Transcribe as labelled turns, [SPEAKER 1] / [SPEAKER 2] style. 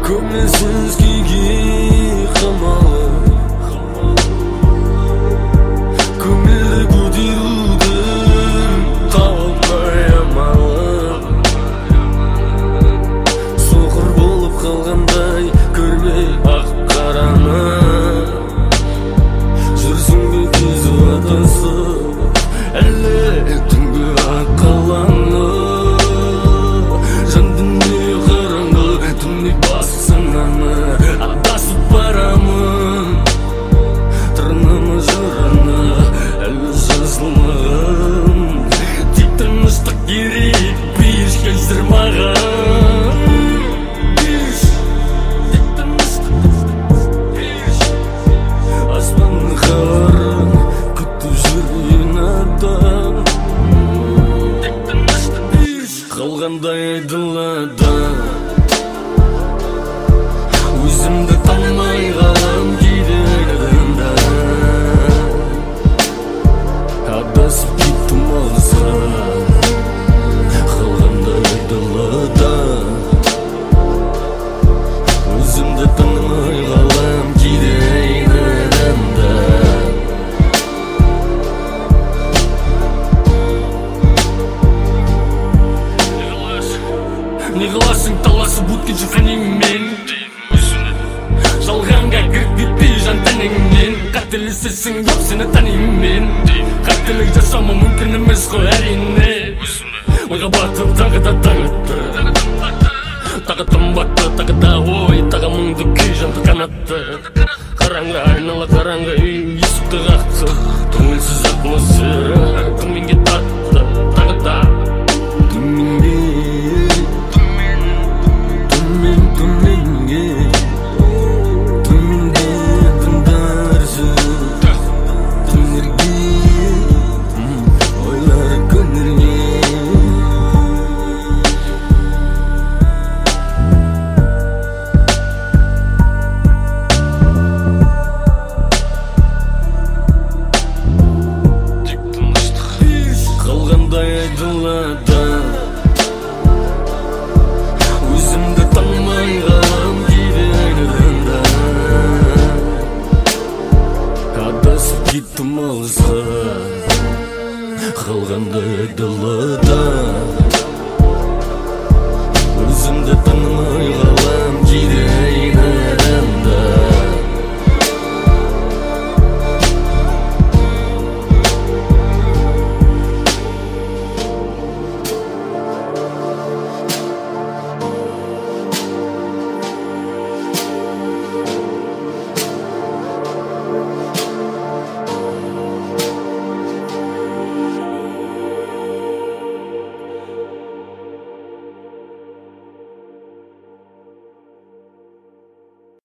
[SPEAKER 1] Көңілсіз күйге қамалып, көңілді көтерудің таппай амалын. Соқыр болып қалғандай көрмей ақ қараны, жүрсің бе тез адасып әлі түнгі ақ қаланы. Жан дүние қараңғы, түнек бассын аны, адасып барамын. Тырнама жараны әлі жазылмаған, тек тыныштық керек беш кәзір маған. Аспанның қарын күтіп жүрген адам, қалғандай айдалада. Өзімді танымай қалам кейде айналanda, адасып кеттім алысқа, қалғандай айдалада. Өзімді танымай қалам кейде айналanda. Не қыласың таласып өткенше фәніңмен, жалғанға кіріп кетпей жан тәніңнен. Қателесесің деп сені танимын мен, қателік жасамау мүмкін емес қой әрине. Ойға батып тағы да таңатты, тағы тым батты, тағы да ой, тағы мұңды күй жанды қанатты.